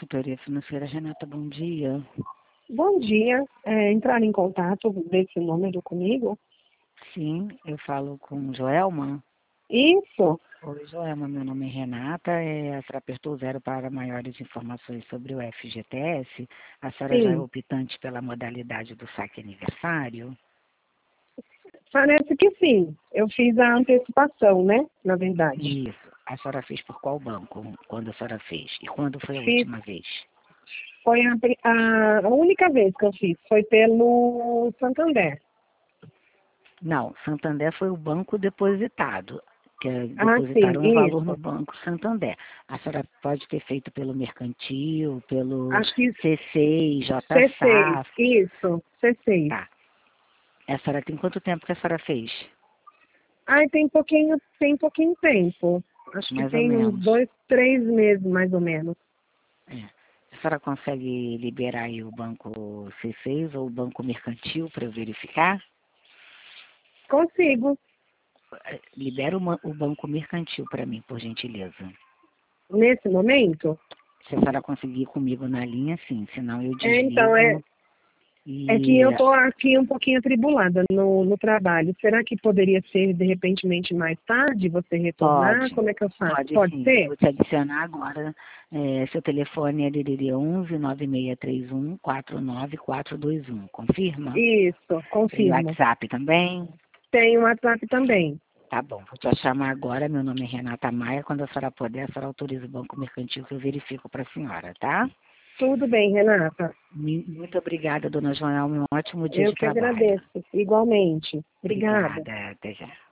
consultoria financeira. Renata, bom dia. Bom dia. Entrar em contato desse número comigo? Sim, eu falo com Joelma. Isso. Oi, Joelma, meu nome é Renata. A senhora apertou 0 para maiores informações sobre o FGTS. A senhora já é Sim. optante pela modalidade do saque aniversário? Parece que sim. Eu fiz a antecipação, né? Na verdade. Isso. A senhora fez por qual banco? Quando a senhora fez? E quando foi a Fiz. última vez? Foi a única vez que eu fiz. Foi pelo Santander. Não, Santander foi o banco depositado, que Sim. depositaram um valor no Isso. Banco Santander. A senhora pode ter feito pelo Mercantil, pelo Acho que C6, C6. JSAF. Isso. C6. Tá. A senhora tem quanto tempo que a senhora fez? Tem pouquinho tempo. Acho que Mais ou tem uns menos. 2, 3 meses, mais ou menos. É. A senhora consegue liberar aí o Banco C6 ou o Banco Mercantil para eu verificar? Consigo. Libera o Banco Mercantil para mim, por gentileza. Nesse momento? Se a senhora conseguir comigo na linha, sim. Senão eu Então, desligo é que e... eu estou aqui um pouquinho atribulada no trabalho. Será que poderia ser, de repentemente, mais tarde, você retornar? Pode, Como é que eu faço? pode Pode sim. Eu ser? vou te adicionar agora. Seu telefone é DDD 11 9631 49421. Confirma? Isso, E o confirmo. WhatsApp também? Tem o WhatsApp também. Tá bom, vou te chamar agora. Meu nome é Renata Maia. Quando a senhora puder, a senhora autoriza o Banco Mercantil que eu verifico para a senhora, tá? Tudo bem, Renata. Muito obrigada, dona Joelma. Um ótimo dia Eu de que trabalho. agradeço. Igualmente. Obrigada. Obrigada. Até já.